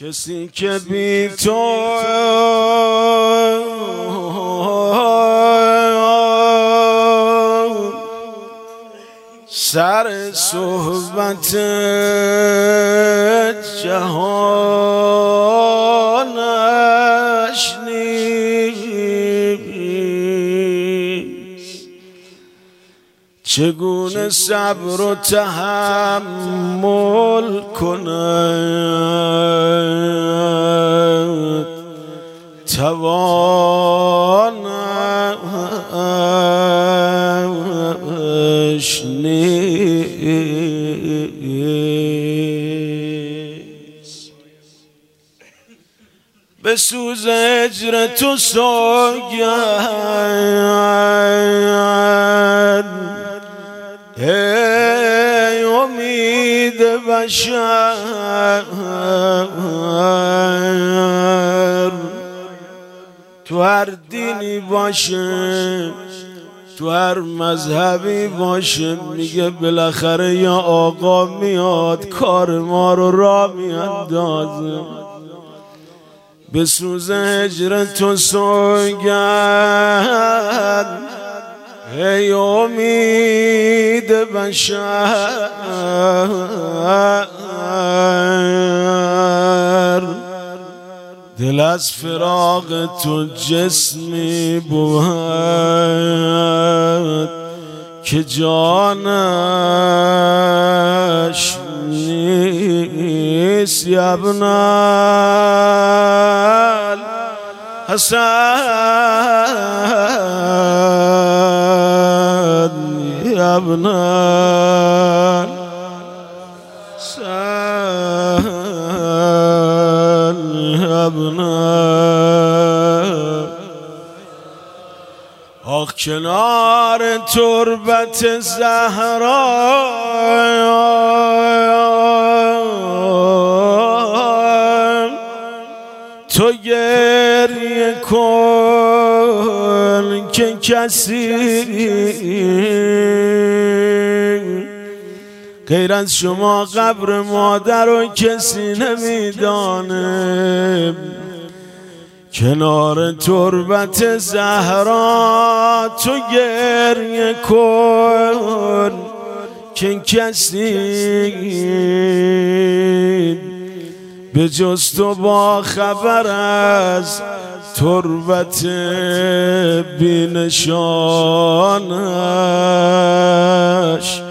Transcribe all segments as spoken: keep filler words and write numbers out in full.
کسی که بی تو سر صحبت جهانش نیست، چگونه صبر و تحمل کند توانش نیست. به سوز هجر تو سوگند ای امید بشر، تو هر دینی باشه، تو هر مذهبی باشه، میگه بالاخره یا آقا میاد کار ما رو را میاندازه. به سوز هجر تو سوگند ای امید بشر، دل از فراق تو جسمی بود که جانش نیست. ابن الحسن ابن الحسن ابن آخ کنار تربت زهرا تو گریه کن که کسی غیر از شما قبر مادر رو کسی نمیدانه. کنار تربت زهرا تو گریه کن که کسی به جز تو با خبر از تربت بینشانش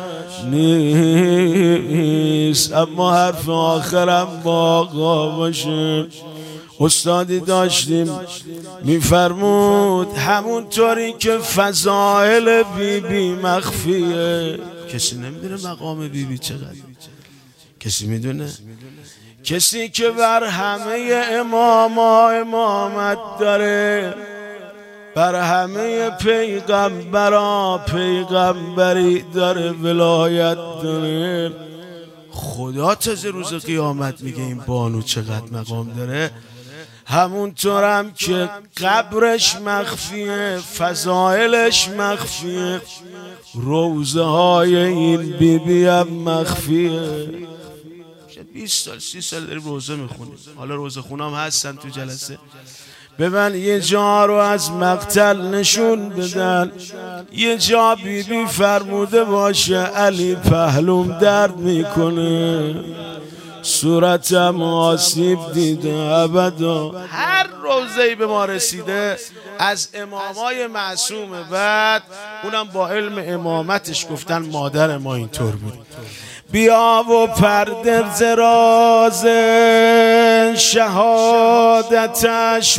نیست. اما حرف آخرم با آقا باشه. استادی داشتیم میفرمود همونطوری که فضائل بی بی مخفیه، کسی نمیدونه مقام بی بی چقدر، کسی میدونه؟ کسی که بر همه اماما امامت داره، بر همه پیغمبرا پیغمبری داره، ولایت داره. خدا تازه روز قیامت میگه این بانو چقدر مقام داره. همونطورم که قبرش مخفیه، فضائلش مخفیه، روزه های این بی بی هم مخفیه. بیست سال سی سال داریم روزه میخونیم، حالا روزه خونم هستن تو جلسه. ببین یه جا رو از مقتل نشون بدن، یه جا بی بی فرموده باشه علی پهلوم درد میکنه، صورتم آسیب دیده ابدا. هر روزه‌ای به ما رسیده از امامای معصوم، بعد اونم با علم امامتش گفتن مادر ما اینطور بود. بیا و پرده زراز شهادتش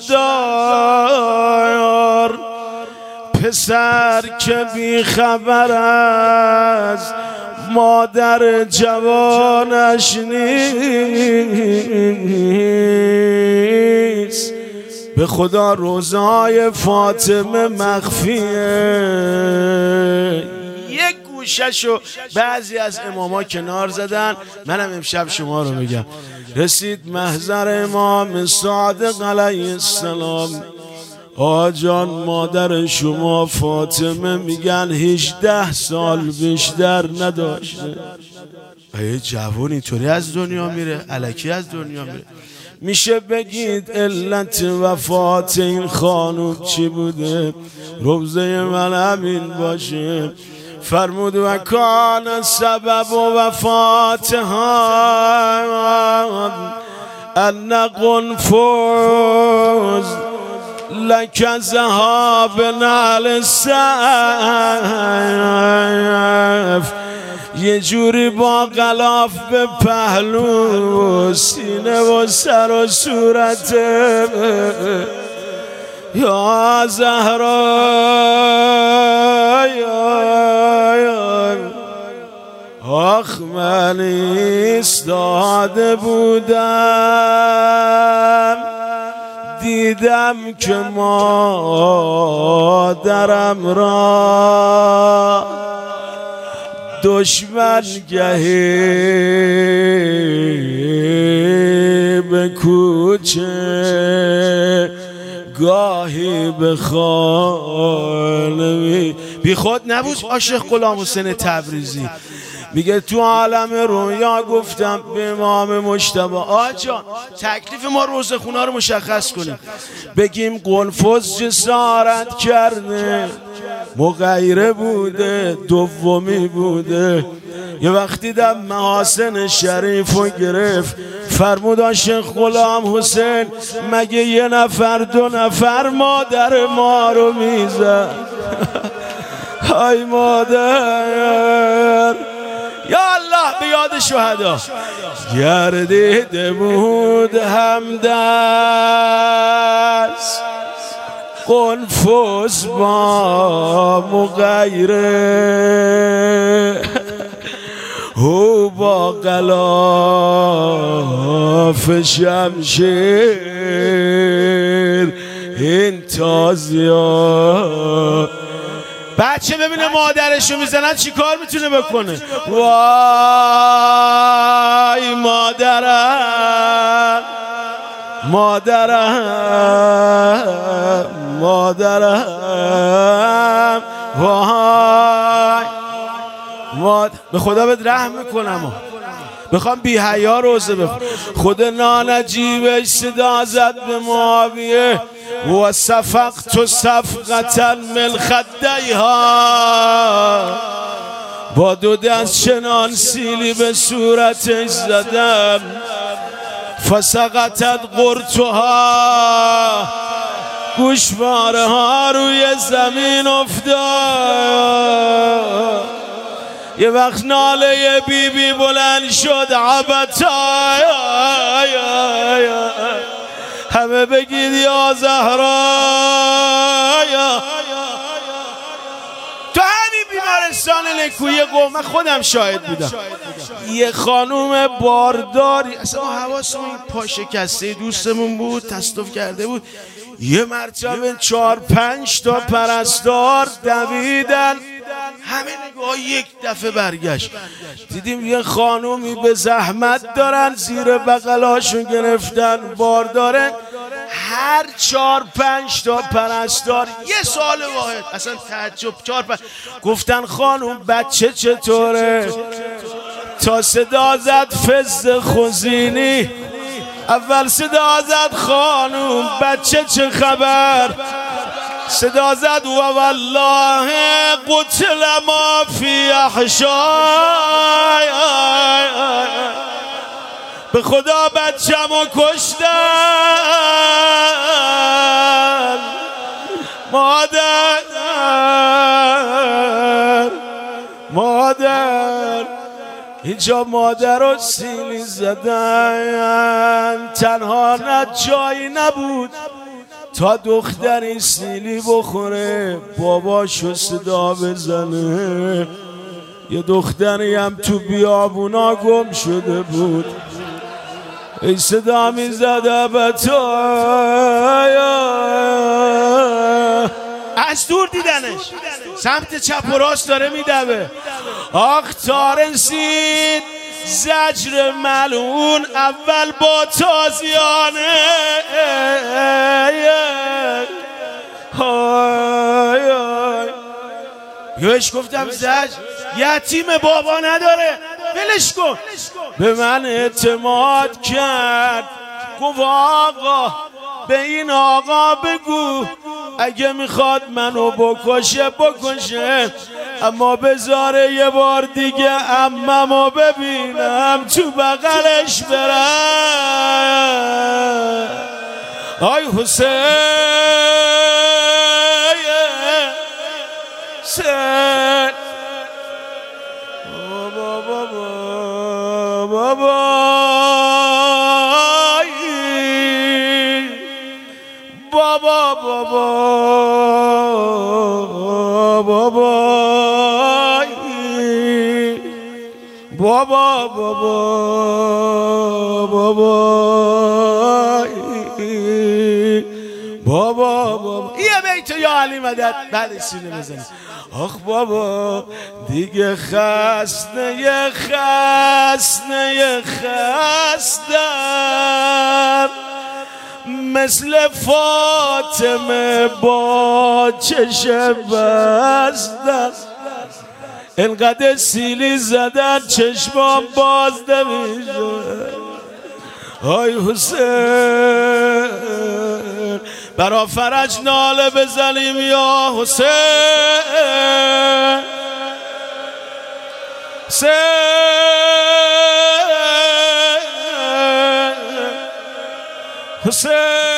بردار، پسر که بی خبر از مادر جوانش نیست. به خدا روزهای فاطمه مخفیه، یک گوششو بعضی از اماما کنار زدن. منم امشب شما رو میگم. رسید محضر امام صادق علیه السلام، آجان مادر شما فاطمه میگن هجده سال بیشتر نداشته. یه جوان اینطوری از دنیا میره، الکی از دنیا میره. میشه بگید علت وفات این خانوم چی بوده؟ روزه من همین باشه. فرمود و کان سبب و وفاتها ان قنفذ لک ذهاب نعل سیف. یه جوری با غلاف به پهلو و سینه و سر و صورت یا زهرا آخ من ایستاده بودم دیدم که مادرم را دشمن گهی به کوچه گاهی به خانه. بی خود نبود عاشق غلام حسین تبریزی میگه تو عالم رویا گفتم به امام مجتبی آجان تکلیف ما روزه خونا رو مشخص کنیم، بگیم قنفذ جسارت کرده مغیره بوده دومی بوده. یه وقتی دم محاسن شریف رو گرفت فرمود عاشق غلام حسین مگه یه نفر دو نفر مادر ما رو میزد؟ های مادر یا الله به یاد شهدا گردیده بود همدست قنفذ با مغیره او با غلاف شمشیر این تازیان. بچه ببینه مادرشو میزنن چی کار میتونه بکنه؟ وای مادرم مادرم مادرم وای ماد... به خدا بهت رحم میکنم، میخوام بی حیا روزه بخون. خود نانجیبش صدا زد به معاویه و صفقت صفقتا من خدیها، با دو دست چنان سیلی به صورتش زدم فسقطت قرطها، گوشواره ها روی زمین افتاد. یه وقت ناله بی بی بلند شد عبتا، همه بگید یا زهرا. تو همین بیمارستان نکوی قوم خودم شاهد بودم، یه خانوم بارداری اصلا حواسمون پا شکسته دوستمون بود تصادف کرده بود، یه مرتبه چهار پنج تا پرستار دویدن، همه نگاه یک دفعه برگشت دیدیم یه خانومی به زحمت دارن زیر بغلاشون گرفتن بار دارن، هر چهار پنج تا پرستار یه سال واحد اصلا تعجب چهار پنج گفتن خانوم بچه چطوره؟ تا صدا زد فز خوزینی، اول صدا زد خانوم بچه چه خبر، صدا زد و والله قتل ما فی احشای، به خدا بچه‌مو کشتن. مادر مادر اینجا مادر رو سیلی زدن، تنها نه جایی نبود تا دختری سیلی بخوره باباشو صدا بزنه. یه دختری هم تو بیابونا گم شده بود، ای صدا میزده به تو، از دور دیدنش سمت چپ و راست داره میدوه. آخ تارنسید زجر ملعون اول با تازیانه، بهش گفتم زجر یتیم بابا نداره، ولش کن. به من اعتماد کرد، گفت آقا به این آقا بگو اگه میخواد منو بکشه بکشه، اما بذاره یه بار دیگه عممو ببینم تو بغلش برم. آی حسین حسین بابا بابا بابا بابا بابا بابا بابا بابا بابا بابا بابا یه بیت یا علی مدد بعد سینه بزنید. آخ بابا دیگه خسته خسته خستم، مثل فاطمه با چشم بستم، انقدر سیلی زدن چشمام باز نمیشه. آی حسین برا فرج ناله بزنیم یا حسین حسین حسین